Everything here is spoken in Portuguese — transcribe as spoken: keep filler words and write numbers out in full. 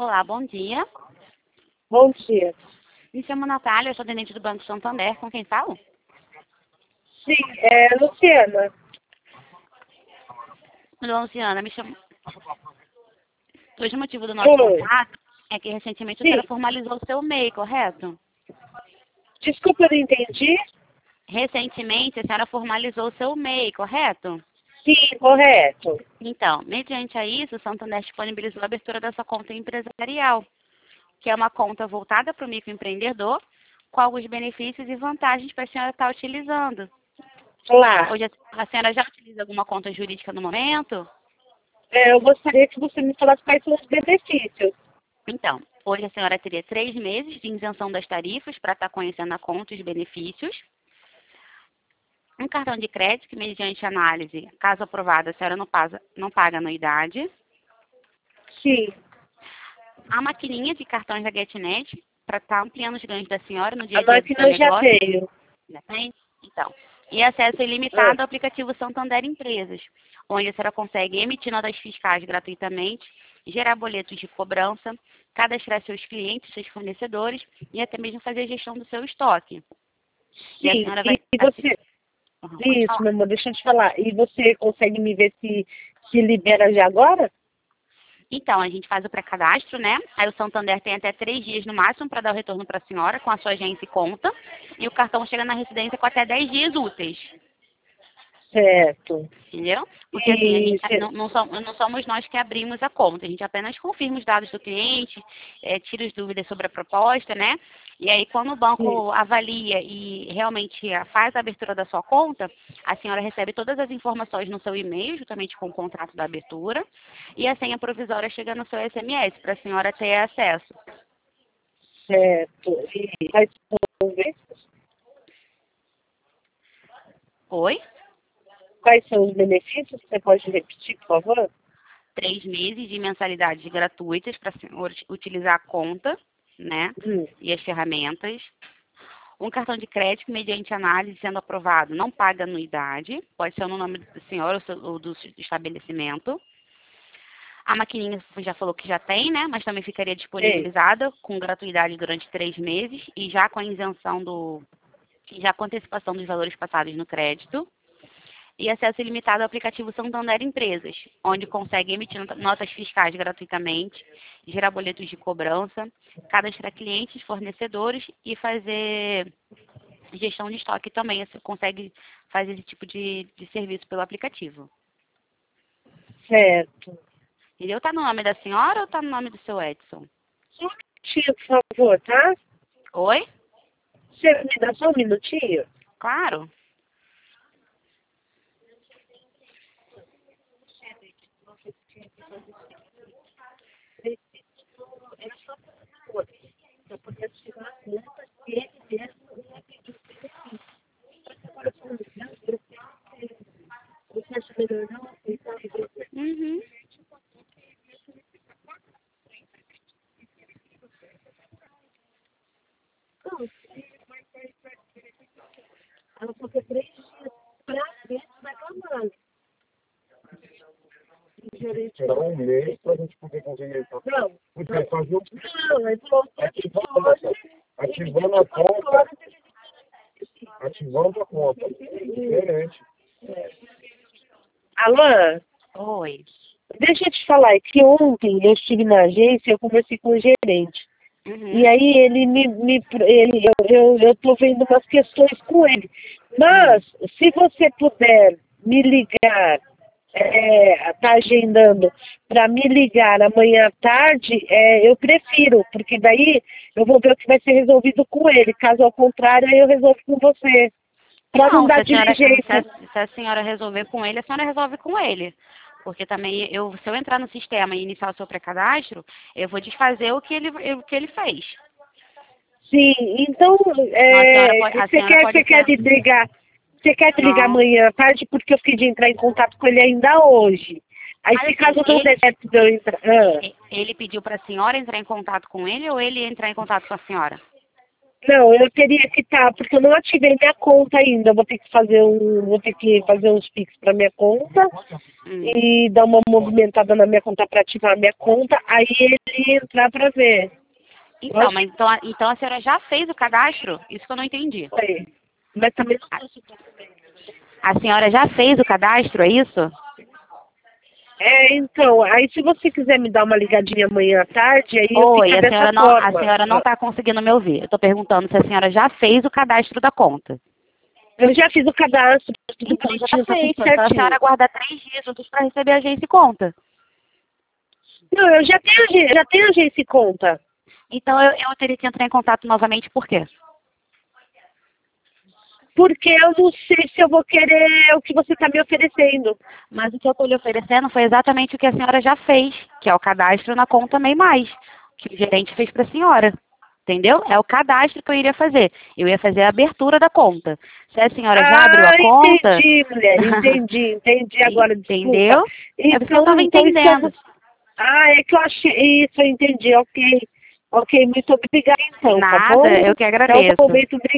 Olá, bom dia. Bom dia. Me chamo Natália, eu sou atendente do Banco Santander. Com quem falo? Sim, é Luciana. Dona Luciana, me chamo... Hoje o motivo do nosso Oi. contato é que recentemente a Sim. senhora formalizou o seu M E I, correto? Desculpa, eu não entendi. Recentemente a senhora formalizou o seu M E I, correto? Sim, correto. Então, mediante a isso, o Santander disponibilizou a abertura da sua conta empresarial, que é uma conta voltada para o microempreendedor, com alguns benefícios e vantagens para a senhora estar utilizando. Claro. Hoje a a senhora já utiliza alguma conta jurídica no momento? É, eu gostaria que você me falasse quais são os benefícios. Então, hoje a senhora teria três meses de isenção das tarifas para estar conhecendo a conta e os benefícios. Um cartão de crédito que, mediante análise, caso aprovado, a senhora não, paga, não paga anuidade. Sim. A maquininha de cartões da GetNet para estar ampliando os ganhos da senhora no dia A a dia do seu máquina eu já negócio. tenho. Já tem? Então. E acesso Ah, ilimitado ao aplicativo Santander Empresas, onde a senhora consegue emitir notas fiscais gratuitamente, gerar boletos de cobrança, cadastrar seus clientes, seus fornecedores e até mesmo fazer a gestão do seu estoque. E a sim. senhora vai... E, e você... Uhum, pode Isso, falar. meu amor, deixa eu te falar. E você consegue me ver se, se libera já agora? Então, a gente faz o pré-cadastro, né? Aí o Santander tem até três dias no máximo para dar o retorno para a senhora com a sua agência e conta. E o cartão chega na residência com até dez dias úteis. Certo. Entendeu? Porque assim, a E gente cê- não, não, somos, não somos nós que abrimos a conta, a gente apenas confirma os dados do cliente, é, tira as dúvidas sobre a proposta, né? E aí quando o sim, banco avalia e realmente faz a abertura da sua conta, a senhora recebe todas as informações no seu e-mail, juntamente com o contrato da abertura, e a senha provisória chega no seu S M S para a senhora ter acesso. certo. E quais são os benefícios? Oi? Quais são os benefícios? Você pode repetir, por favor? Três meses de mensalidades gratuitas para a senhora utilizar a conta, né? Hum. E as ferramentas. Um cartão de crédito, mediante análise sendo aprovado, não paga anuidade. Pode ser no nome do senhor ou seu- ou do estabelecimento. A maquininha você já falou que já tem, né? Mas também ficaria Ei, disponibilizada com gratuidade durante três meses e já com a isenção do... já com antecipação dos valores passados no crédito. E acesso ilimitado ao aplicativo Santander Empresas, onde consegue emitir not- notas fiscais gratuitamente, gerar boletos de cobrança, cadastrar clientes, fornecedores e fazer gestão de estoque também. Você consegue fazer esse tipo de, de serviço pelo aplicativo. certo. Entendeu? Tá no nome da senhora ou tá no nome do seu Edson? Só um minutinho, por favor, tá? Oi? Você me dá só um minutinho? Claro. Eu poder tirar a conta que ele mesmo ia pedir o benefício. Só que agora, se não me engano, eu tenho que... Você acha melhor não aceitar e ver? Uhum. Não, ela falou que é três dias pra ver se vai clamar. Gerente... Esperar um mês para a gente poder conseguir isso. Não, Podia fazer o não, ele falou que ativando, ativando a conta, ativando a conta. Diferente. Alô? Oi. Deixa eu te falar, é que ontem eu estive na agência e eu conversei com o gerente. Uhum. E aí ele me, me ele, eu, eu, eu tô vendo umas questões com ele. Mas, se você puder me ligar, é, tá agendando para me ligar amanhã à tarde, é, eu prefiro, porque daí eu vou ver o que vai ser resolvido com ele. Caso ao contrário, aí eu resolvo com você. Para não Não, se dar a, senhora, se, diligência. a, se a senhora resolver com ele, a senhora resolve com ele. Porque também, eu, se eu entrar no sistema e iniciar o seu pré-cadastro, eu vou desfazer o que ele, o que ele fez. Sim, então, Então, a senhora é, pode, a você senhora quer, você pode quer ser... me ligar, você quer me ligar Não. amanhã à tarde porque eu fiquei de entrar em contato com ele ainda hoje. Aí Mas se assim, caso não ele, der certo de eu entrar. Ah, ele pediu para a senhora entrar em contato com ele ou ele entrar em contato com a senhora? Não, eu teria que estar, porque eu não ativei minha conta ainda. Eu vou ter que fazer um, vou ter que fazer uns Pix para minha conta Hum. e dar uma movimentada na minha conta para ativar a minha conta, aí ele entrar para ver. Então, mas então, a- então a senhora já fez o cadastro? Isso que eu não entendi. Sei. Mas também não posso. A senhora já fez o cadastro, é isso? É, então, aí se você quiser me dar uma ligadinha amanhã à tarde, aí eu Oi, fico a dessa senhora não, a forma. senhora não está conseguindo me ouvir. Eu estou perguntando se a senhora já fez o cadastro da conta. Eu já fiz o cadastro, tudo Então já bonitinho, tá fez. tudo Então a certinho. senhora aguarda três dias úteis para receber a agência e conta. Não, eu já tenho, agen- já tenho agência e conta. Então eu, eu teria que entrar em contato novamente, por quê? Porque eu não sei se eu vou querer o que você está me oferecendo. Mas o que eu estou lhe oferecendo foi exatamente o que a senhora já fez, que é o cadastro na conta MEI Mais, que o gerente fez para a senhora. Entendeu? É o cadastro que eu iria fazer. Eu ia fazer a abertura da conta. Se a senhora já abriu a Ah, conta... entendi, mulher. Entendi, entendi agora, desculpa. Entendeu? É porque eu estava então isso eu entendendo. vou- Ah, é que eu achei. Isso, eu entendi, ok. Ok, muito obrigada então, tá bom? Nada, eu que Até o agradeço. momento, obrigada.